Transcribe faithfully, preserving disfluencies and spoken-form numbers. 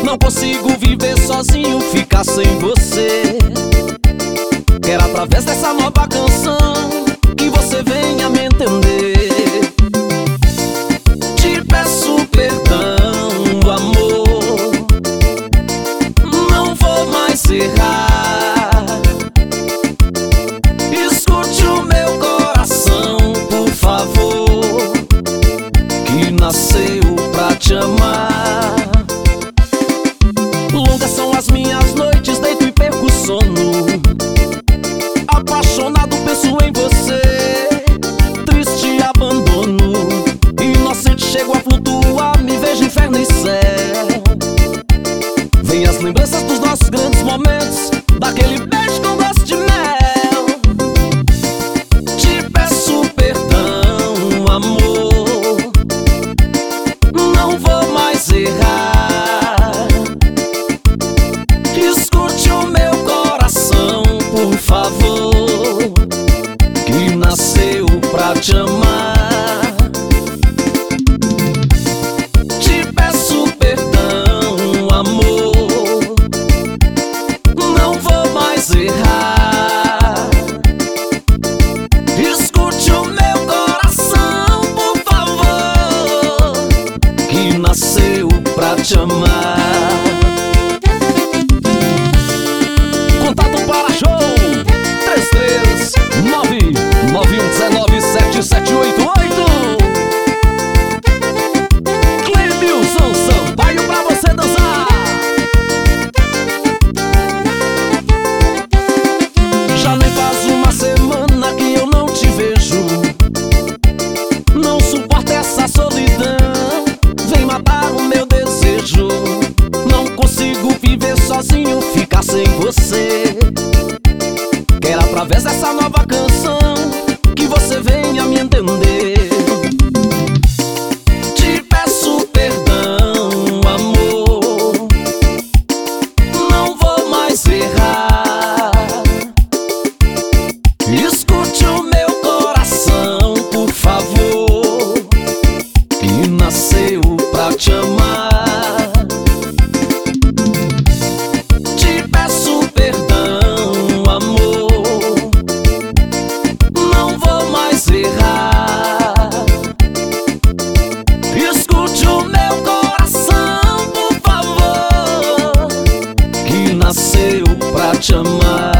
Não consigo viver sozinho, ficar sem você. Quero através dessa nova canção que você venha me entender. Te peço perdão, amor, não vou mais errar. Escute o meu coração, por favor, que nasceu pra te amar. Longas são as minhas noites, deito e perco o sono. Apaixonado penso em você, triste abandono. Inocente chego a flutuar, me vejo inferno e céu. Vem as lembranças dos nossos grandes momentos, daquele beijo com gosto de mel. Te peço perdão, amor, não vou mais errar. Escute o meu coração, por favor, que nasceu pra te amar. Te peço perdão, amor, não vou mais errar. Escute o meu coração, por favor, que nasceu pra te amar. Contato para show três três nove nove um nove sete sete oito oito. Clemilson Sampaio pra você dançar. Já nem faz uma semana que eu não te vejo. Não suporto essa solidão, vem matar o meu desejo. Não consigo viver sozinho, ficar sem você. Quero através dessa nova canção que você venha me entender. Te peço perdão, amor, não vou mais errar. Escute o meu coração, por favor, que nasceu pra te amar. Te peço perdão, amor, não vou mais errar. Escute o meu coração, por favor, que nasceu pra te amar.